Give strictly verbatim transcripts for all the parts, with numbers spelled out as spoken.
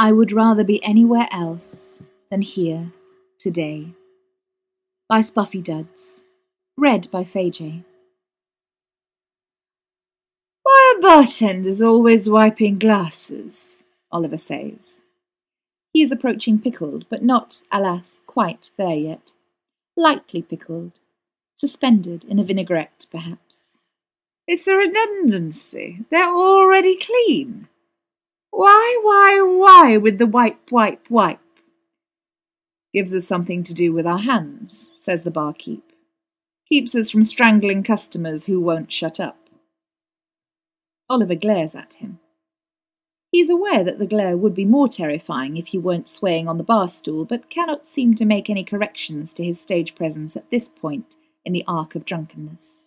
I would rather be anywhere else than here today. By Spuffy Duds. Read by Fay J. Why are bartenders always wiping glasses? Oliver says. He is approaching pickled, but not, alas, quite there yet. Lightly pickled, suspended in a vinaigrette, perhaps. It's a redundancy. They're already clean. Why, why, why with the wipe, wipe, wipe? Gives us something to do with our hands, says the barkeep. Keeps us from strangling customers who won't shut up. Oliver glares at him. He is aware that the glare would be more terrifying if he weren't swaying on the bar stool, but cannot seem to make any corrections to his stage presence at this point in the arc of drunkenness.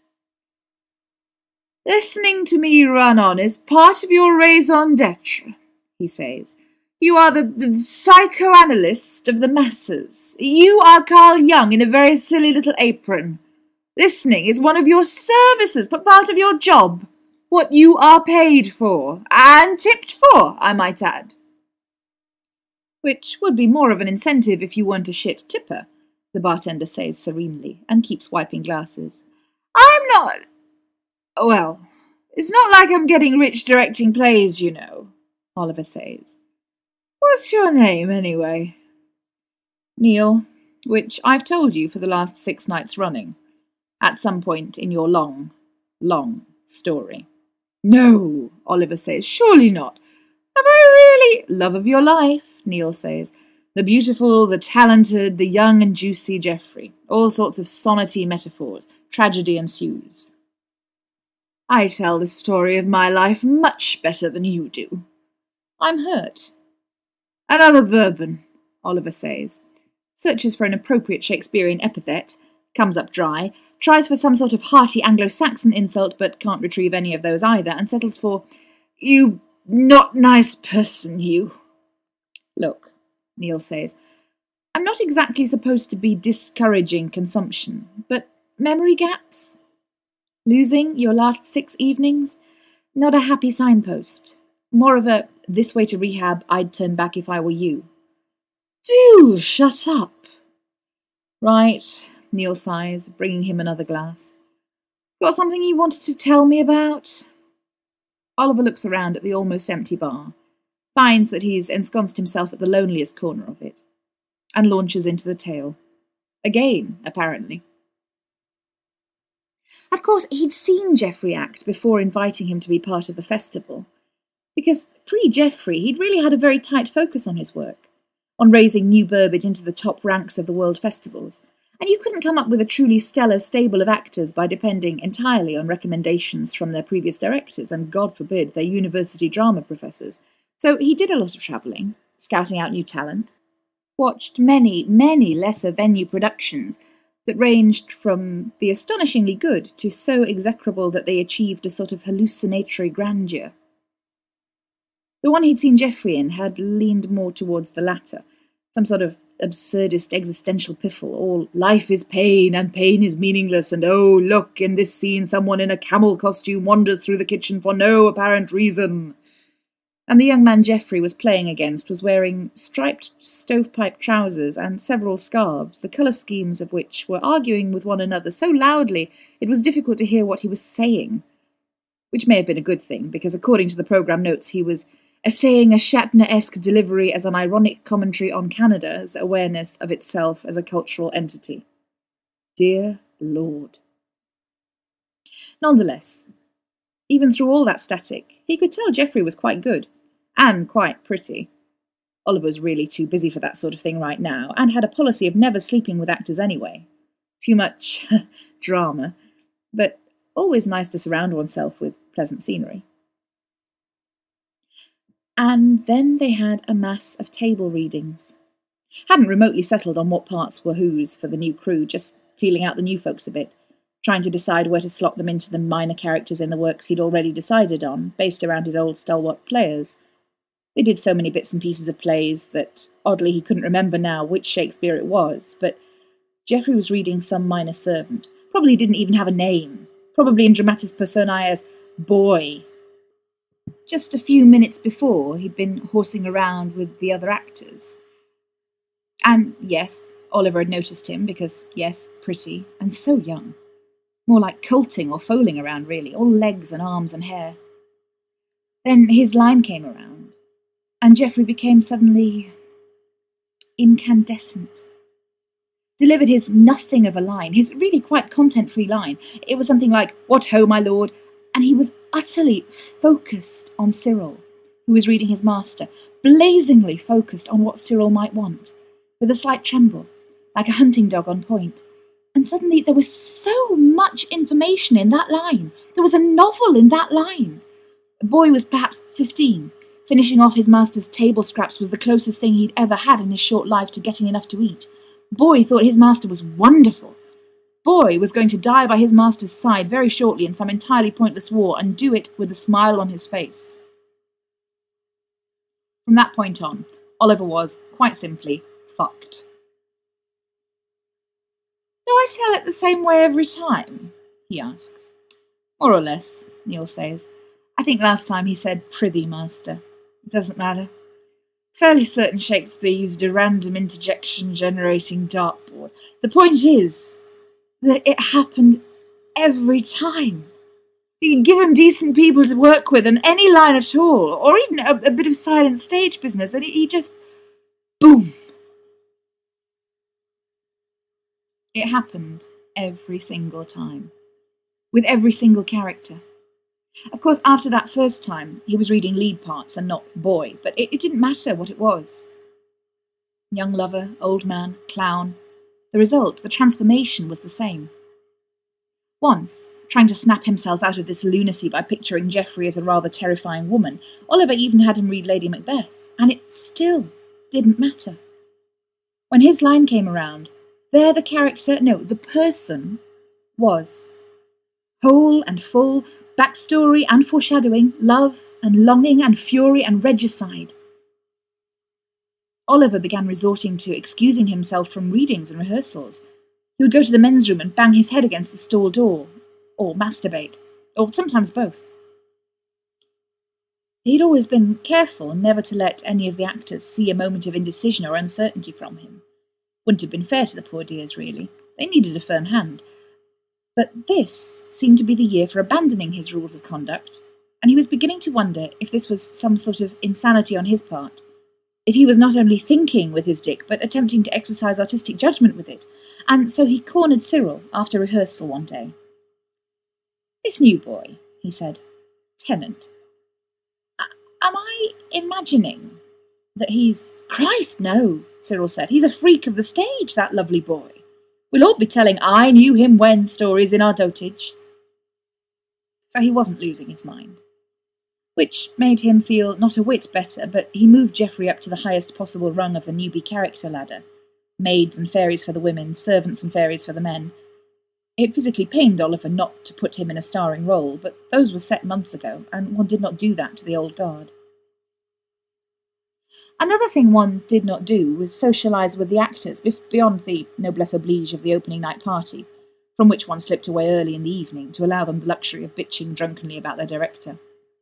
Listening to me run on is part of your raison d'etre, he says. You are the, the psychoanalyst of the masses. You are Carl Jung in a very silly little apron. Listening is one of your services, but part of your job. What you are paid for, and tipped for, I might add. Which would be more of an incentive if you weren't a shit tipper, the bartender says serenely, and keeps wiping glasses. I'm not... Well, it's not like I'm getting rich directing plays, you know, Oliver says. What's your name, anyway? Neil, which I've told you for the last six nights running, at some point in your long, long story. No, Oliver says, surely not. Have I really? Love of your life, Neil says. The beautiful, the talented, the young and juicy Geoffrey. All sorts of sonnety metaphors. Tragedy ensues. I tell the story of my life much better than you do. I'm hurt. Another bourbon, Oliver says. Searches for an appropriate Shakespearean epithet. Comes up dry. Tries for some sort of hearty Anglo-Saxon insult, but can't retrieve any of those either, and settles for, You not nice person, you. Look, Neil says, I'm not exactly supposed to be discouraging consumption, but memory gaps? Losing your last six evenings? Not a happy signpost. More of a, this way to rehab, I'd turn back if I were you. Do shut up. Right, Neil sighs, bringing him another glass. Got something you wanted to tell me about? Oliver looks around at the almost empty bar, finds that he's ensconced himself at the loneliest corner of it, and launches into the tale. Again, apparently. Of course, he'd seen Geoffrey act before inviting him to be part of the festival, because pre-Geoffrey he'd really had a very tight focus on his work, on raising New Burbage into the top ranks of the world festivals, and you couldn't come up with a truly stellar stable of actors by depending entirely on recommendations from their previous directors and, God forbid, their university drama professors. So he did a lot of travelling, scouting out new talent, watched many, many lesser venue productions that ranged from the astonishingly good to so execrable that they achieved a sort of hallucinatory grandeur. The one he'd seen Geoffrey in had leaned more towards the latter, some sort of absurdist existential piffle, all life is pain and pain is meaningless, and oh, look, in this scene someone in a camel costume wanders through the kitchen for no apparent reason. And the young man Geoffrey was playing against was wearing striped stovepipe trousers and several scarves, the colour schemes of which were arguing with one another so loudly it was difficult to hear what he was saying. Which may have been a good thing, because according to the programme notes he was essaying a Shatner-esque delivery as an ironic commentary on Canada's awareness of itself as a cultural entity. Dear Lord. Nonetheless, even through all that static, he could tell Geoffrey was quite good, and quite pretty. Oliver was really too busy for that sort of thing right now, and had a policy of never sleeping with actors anyway. Too much drama, but always nice to surround oneself with pleasant scenery. And then they had a mass of table readings. Hadn't remotely settled on what parts were whose for the new crew, just feeling out the new folks a bit, trying to decide where to slot them into the minor characters in the works he'd already decided on, based around his old stalwart players. They did so many bits and pieces of plays that, oddly, he couldn't remember now which Shakespeare it was, but Geoffrey was reading Some Minor Servant. Probably didn't even have a name. Probably in dramatis personae as Boy. Just a few minutes before, he'd been horsing around with the other actors. And yes, Oliver had noticed him because, yes, pretty, and so young. More like colting or foaling around, really, all legs and arms and hair. Then his line came around, and Geoffrey became suddenly incandescent. Delivered his nothing of a line, his really quite content-free line. It was something like, "What ho, my lord," and he was utterly focused on Cyril, who was reading his master, blazingly focused on what Cyril might want, with a slight tremble, like a hunting dog on point. And suddenly there was so much information in that line. There was a novel in that line. The boy was perhaps fifteen. Finishing off his master's table scraps was the closest thing he'd ever had in his short life to getting enough to eat. Boy thought his master was wonderful. Boy was going to die by his master's side very shortly in some entirely pointless war, and do it with a smile on his face. From that point on, Oliver was, quite simply, fucked. "Do I tell it the same way every time?" he asks. "More or less," Neil says. "I think last time he said prithee, master. It doesn't matter. Fairly certain Shakespeare used a random interjection-generating dartboard. The point is that it happened every time. You can give him decent people to work with and any line at all, or even a, a bit of silent stage business, and he just... boom! It happened every single time, with every single character. Of course, after that first time, he was reading lead parts and not boy, but it, it didn't matter what it was. Young lover, old man, clown. The result, the transformation, was the same. Once, trying to snap himself out of this lunacy by picturing Geoffrey as a rather terrifying woman, Oliver even had him read Lady Macbeth, and it still didn't matter. When his line came around, there the character, no, the person, was. Whole and full, backstory and foreshadowing, love and longing and fury and regicide. Oliver began resorting to excusing himself from readings and rehearsals. He would go to the men's room and bang his head against the stall door, or masturbate, or sometimes both. He'd always been careful never to let any of the actors see a moment of indecision or uncertainty from him. Wouldn't have been fair to the poor dears, really. They needed a firm hand. But this seemed to be the year for abandoning his rules of conduct, and he was beginning to wonder if this was some sort of insanity on his part, if he was not only thinking with his dick, but attempting to exercise artistic judgment with it, and so he cornered Cyril after rehearsal one day. "This new boy," he said, "Tennant, am I imagining that he's—" "Christ, no," Cyril said. "He's a freak of the stage, that lovely boy. We'll all be telling 'I knew him when' stories in our dotage." So he wasn't losing his mind, which made him feel not a whit better, but he moved Geoffrey up to the highest possible rung of the newbie character ladder. Maids and fairies for the women, servants and fairies for the men. It physically pained Oliver not to put him in a starring role, but those were set months ago, and one did not do that to the old guard. Another thing one did not do was socialise with the actors beyond the noblesse oblige of the opening night party, from which one slipped away early in the evening to allow them the luxury of bitching drunkenly about their director.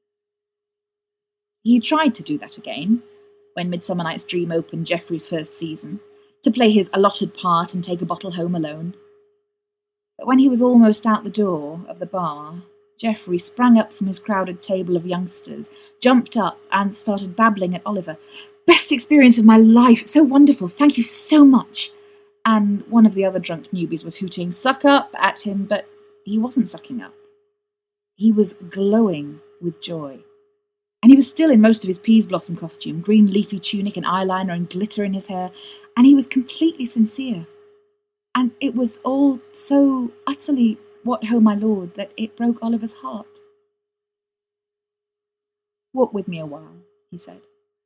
He tried to do that again, when Midsummer Night's Dream opened Geoffrey's first season, to play his allotted part and take a bottle home alone. But when he was almost out the door of the bar, Geoffrey sprang up from his crowded table of youngsters, jumped up and started babbling at Oliver. "Best experience of my life! So wonderful! Thank you so much!" And one of the other drunk newbies was hooting "Suck up" at him, but he wasn't sucking up. He was glowing with joy. And he was still in most of his peas blossom costume, green leafy tunic and eyeliner and glitter in his hair, and he was completely sincere. And it was all so utterly "what ho, my lord" that it broke Oliver's heart. "Walk with me a while," he said.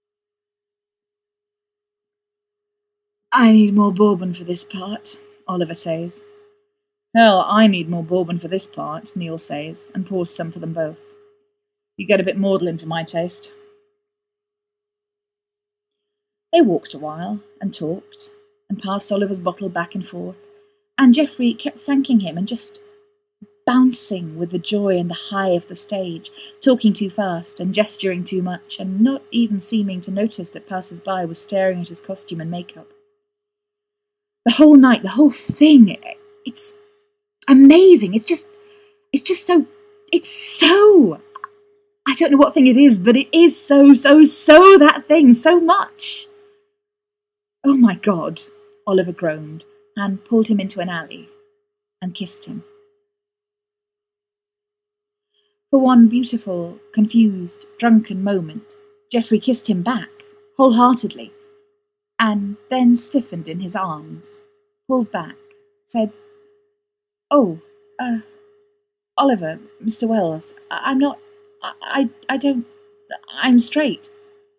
"I need more bourbon for this part," Oliver says. "Hell, I need more bourbon for this part," Neil says, and pours some for them both. "You get a bit maudlin for my taste." They walked a while, and talked, and passed Oliver's bottle back and forth, and Geoffrey kept thanking him and just bouncing with the joy and the high of the stage, talking too fast and gesturing too much, and not even seeming to notice that passers-by were staring at his costume and makeup. The whole night, the whole thing, it's amazing. It's just, it's just so, it's so, I don't know what thing it is, but it is so, so, so that thing, so much. Oh my God, Oliver groaned and pulled him into an alley and kissed him. For one beautiful, confused, drunken moment, Geoffrey kissed him back, wholeheartedly, and then stiffened in his arms, pulled back, said, "Oh, uh, Oliver, Mister Wells, I- I'm not, I, I, I don't, I'm straight."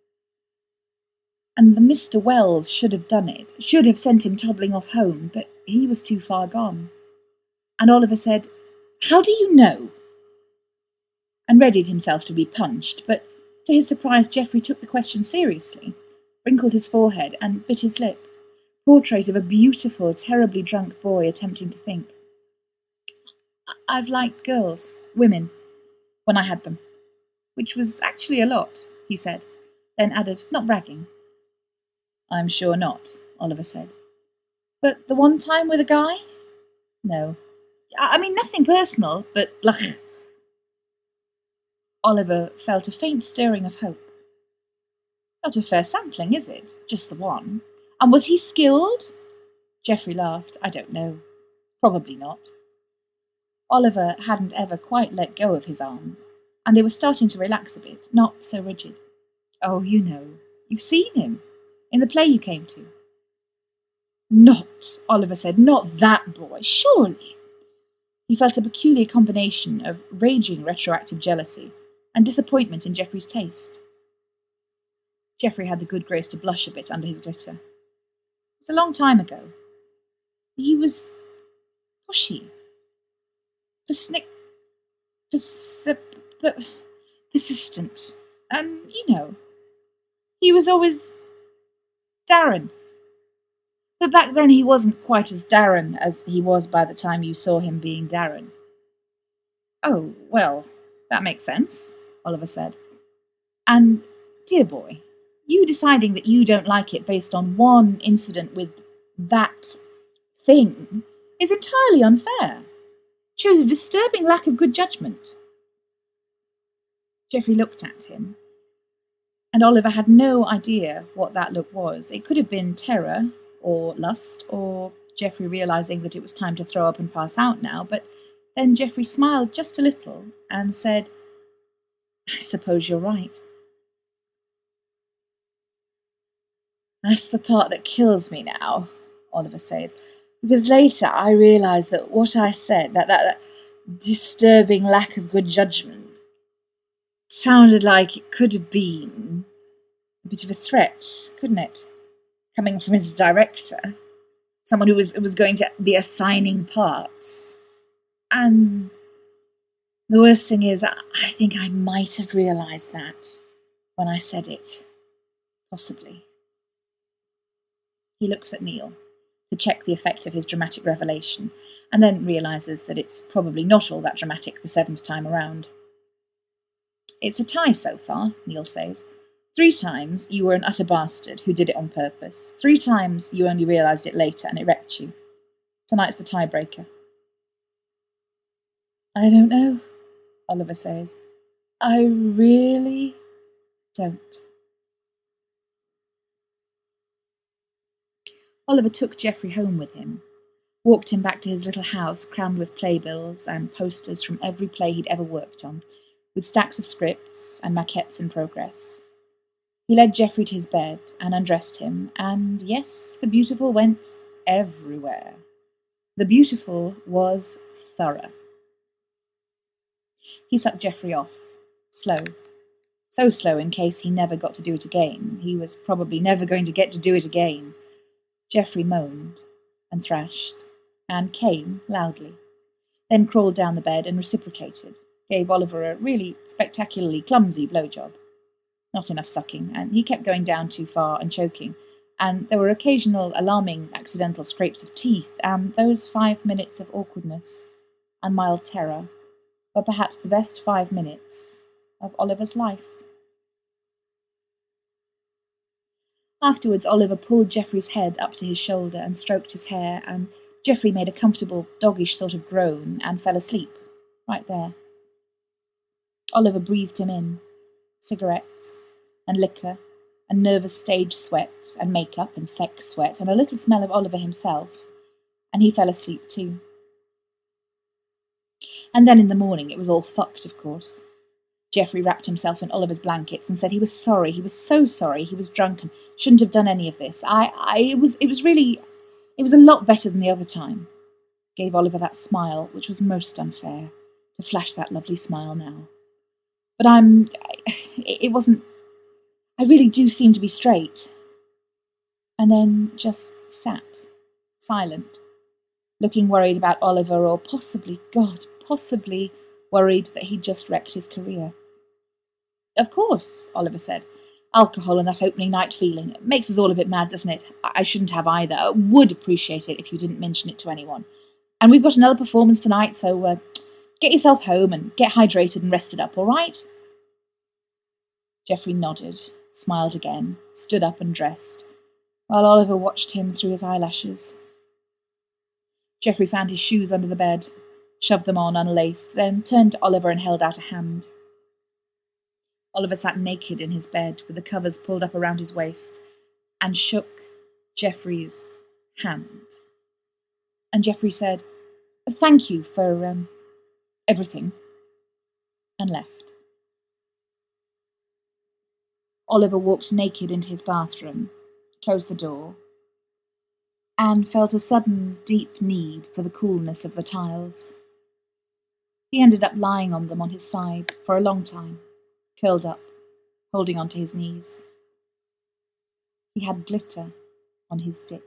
And the Mister Wells should have done it, should have sent him toddling off home, but he was too far gone. And Oliver said, "How do you know?" and readied himself to be punched, but to his surprise Geoffrey took the question seriously, wrinkled his forehead and bit his lip, portrait of a beautiful, terribly drunk boy attempting to think. "I've liked girls, women, when I had them, which was actually a lot," he said, then added, not bragging. "I'm sure not," Oliver said. "But the one time with a guy? No. I mean, nothing personal, but ugh." Oliver felt a faint stirring of hope. "Not a fair sampling, is it? Just the one. And was he skilled?" Geoffrey laughed. "I don't know. Probably not." Oliver hadn't ever quite let go of his arms, and they were starting to relax a bit, not so rigid. "Oh, you know. You've seen him. In the play you came to." "Not," Oliver said, "not that boy, surely." He felt a peculiar combination of raging retroactive jealousy and disappointment in Geoffrey's taste. Geoffrey had the good grace to blush a bit under his glitter. It was a long time ago. He was pushy, persnick, pers- persistent, and, you know, he was always Darren. But back then he wasn't quite as Darren as he was by the time you saw him being Darren. "Oh, well, that makes sense," Oliver said. "And, dear boy, you deciding that you don't like it based on one incident with that thing is entirely unfair. Shows a disturbing lack of good judgment." Geoffrey looked at him, and Oliver had no idea what that look was. It could have been terror, or lust, or Geoffrey realising that it was time to throw up and pass out now, but then Geoffrey smiled just a little and said, "I suppose you're right." "That's the part that kills me now," Oliver says, "because later I realised that what I said, that, that, that disturbing lack of good judgment, sounded like it could have been a bit of a threat, couldn't it? Coming from his director, someone who was, was going to be assigning parts. And the worst thing is, I think I might have realised that when I said it. Possibly." He looks at Neil to check the effect of his dramatic revelation, and then realises that it's probably not all that dramatic the seventh time around. "It's a tie so far," Neil says. "Three times you were an utter bastard who did it on purpose. Three times you only realised it later and it wrecked you. Tonight's the tiebreaker." "I don't know," Oliver says. "I really don't." Oliver took Geoffrey home with him, walked him back to his little house crammed with playbills and posters from every play he'd ever worked on, with stacks of scripts and maquettes in progress. He led Geoffrey to his bed and undressed him, and yes, the beautiful went everywhere. The beautiful was thorough. He sucked Geoffrey off, slow. So slow in case he never got to do it again. He was probably never going to get to do it again. Geoffrey moaned and thrashed and came loudly, then crawled down the bed and reciprocated, gave Oliver a really spectacularly clumsy blowjob. Not enough sucking, and he kept going down too far and choking, and there were occasional alarming accidental scrapes of teeth, and those five minutes of awkwardness. and mild terror were perhaps the best five minutes of Oliver's life. Afterwards, Oliver pulled Geoffrey's head up to his shoulder and stroked his hair, and Geoffrey made a comfortable, doggish sort of groan and fell asleep, right there. Oliver breathed him in, cigarettes and liquor and nervous stage sweat and makeup and sex sweat and a little smell of Oliver himself, and he fell asleep too. And then in the morning it was all fucked, of course. Geoffrey wrapped himself in Oliver's blankets and said he was sorry, he was so sorry, he was drunk and shouldn't have done any of this. I, I, it was, it was really, it was a lot better than the other time. Gave Oliver that smile, which was most unfair, to flash that lovely smile now. But I'm, it wasn't, I really do seem to be straight. And then just sat, silent, looking worried about Oliver, or possibly, God, possibly worried that he'd just wrecked his career. Of course, Oliver said. Alcohol and that opening night feeling. It makes us all a bit mad, doesn't it? I shouldn't have either. I would appreciate it if you didn't mention it to anyone. And we've got another performance tonight, so uh, get yourself home and get hydrated and rested up, all right? Geoffrey nodded, smiled again, stood up and dressed, while Oliver watched him through his eyelashes. Geoffrey found his shoes under the bed, shoved them on unlaced, then turned to Oliver and held out a hand. Oliver sat naked in his bed, with the covers pulled up around his waist, and shook Geoffrey's hand. And Geoffrey said, "Thank you for, um, everything," and left. Oliver walked naked into his bathroom, closed the door, and felt a sudden, deep need for the coolness of the tiles. He ended up lying on them on his side for a long time, curled up, holding onto his knees. He had glitter on his dick.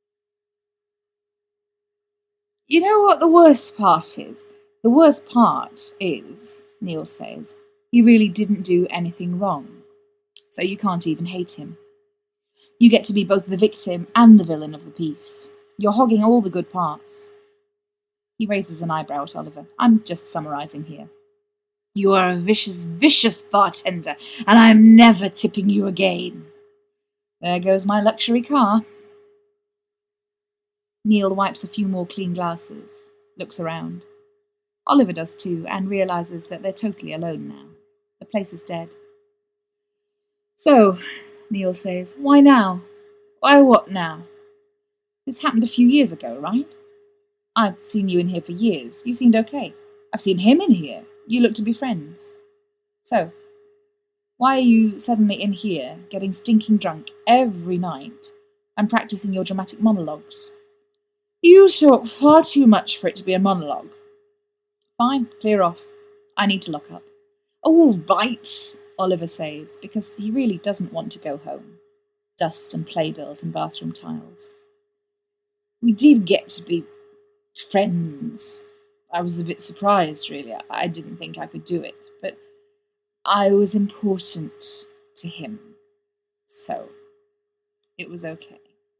You know what the worst part is? The worst part is, Neil says, he really didn't do anything wrong, so you can't even hate him. You get to be both the victim and the villain of the piece. You're hogging all the good parts. He raises an eyebrow at Oliver. I'm just summarising here. You are a vicious, vicious bartender, and I'm never tipping you again. There goes my luxury car. Neil wipes a few more clean glasses, looks around. Oliver does too, and realises that they're totally alone now. The place is dead. So, Neil says, why now? Why what now? This happened a few years ago, right? I've seen you in here for years. You seemed okay. I've seen him in here. You look to be friends. So, why are you suddenly in here, getting stinking drunk every night, and practising your dramatic monologues? You talk far too much for it to be a monologue. Fine, clear off. I need to lock up. All right, Oliver says, because he really doesn't want to go home. Dust and playbills and bathroom tiles. We did get to be friends. I was a bit surprised, really. I didn't think I could do it, but I was important to him, so it was okay.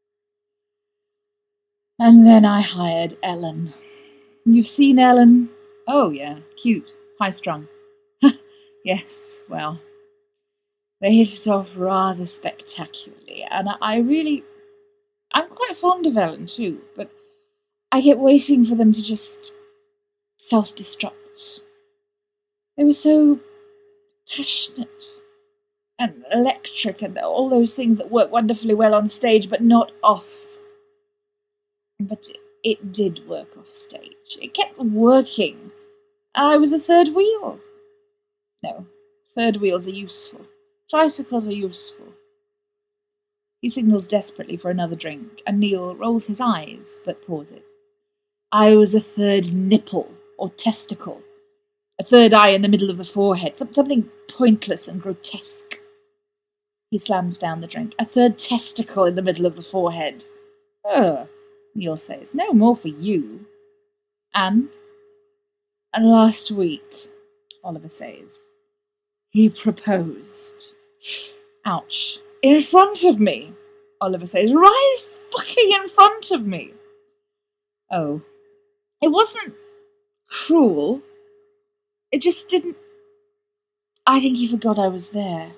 And then I hired Ellen. You've seen Ellen? Oh, yeah, cute, high-strung. Yes, well, they hit it off rather spectacularly, and I really... I'm quite fond of Ellen, too, but I kept waiting for them to just self-destruct. They were so passionate and electric and all those things that work wonderfully well on stage, but not off. But it, it did work off stage. It kept working. I was a third wheel. No, third wheels are useful. Tricycles are useful. He signals desperately for another drink, and Neil rolls his eyes, but pours it. I was a third nipple, or testicle. A third eye in the middle of the forehead, something pointless and grotesque. He slams down the drink. A third testicle in the middle of the forehead. Oh, Neil says, no more for you. And? And last week, Oliver says, he proposed. Ouch. In front of me, Oliver says, right fucking in front of me. Oh, it wasn't cruel. It just didn't... I think he forgot I was there.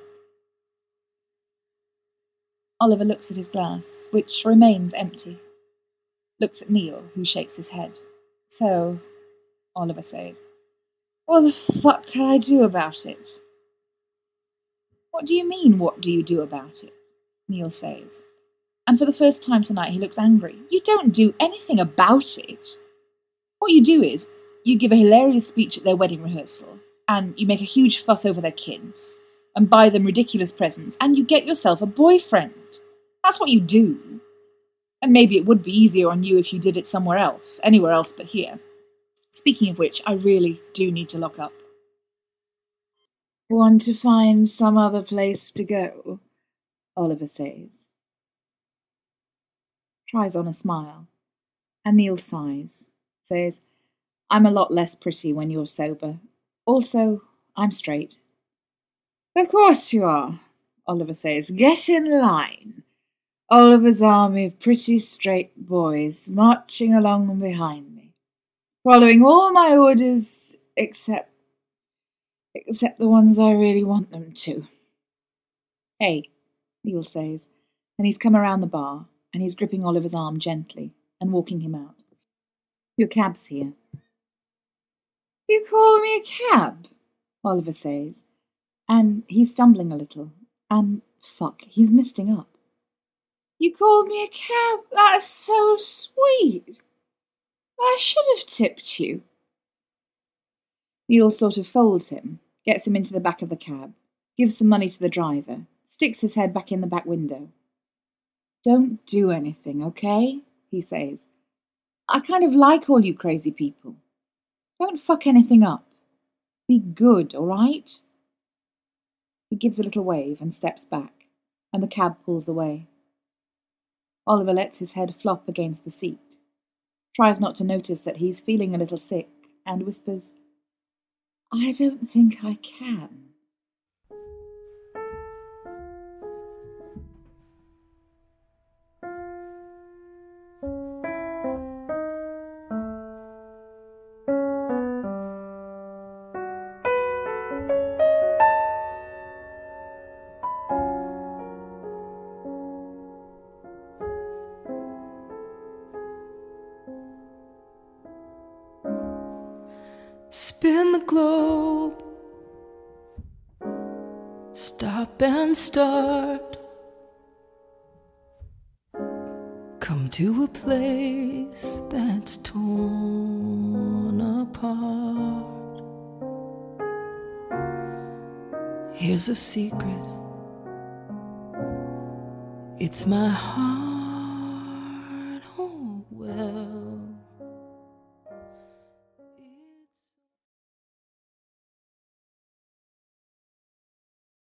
Oliver looks at his glass, which remains empty. Looks at Neil, who shakes his head. So, Oliver says, what the fuck can I do about it? What do you mean, what do you do about it? Neil says. And for the first time tonight he looks angry. You don't do anything about it. What you do is, you give a hilarious speech at their wedding rehearsal, and you make a huge fuss over their kids, and buy them ridiculous presents, and you get yourself a boyfriend. That's what you do. And maybe it would be easier on you if you did it somewhere else, anywhere else but here. Speaking of which, I really do need to lock up. Want to find some other place to go? Oliver says. Tries on a smile, and Neil sighs, says, I'm a lot less pretty when you're sober. Also, I'm straight. Of course you are, Oliver says. Get in line. Oliver's army of pretty straight boys marching along behind me, following all my orders except except the ones I really want them to. Hey, Neil says, and he's come around the bar, and he's gripping Oliver's arm gently and walking him out. Your cab's here. You call me a cab? Oliver says, and he's stumbling a little, and fuck, he's misting up. You called me a cab? That's so sweet. I should have tipped you. Neil sort of folds him, gets him into the back of the cab, gives some money to the driver, sticks his head back in the back window. Don't do anything, okay? He says. I kind of like all you crazy people. Don't fuck anything up. Be good, all right? He gives a little wave and steps back, and the cab pulls away. Oliver lets his head flop against the seat, tries not to notice that he's feeling a little sick, and whispers, I don't think I can. Spin the globe, stop and start, come to a place that's torn apart. Here's a secret, it's my heart.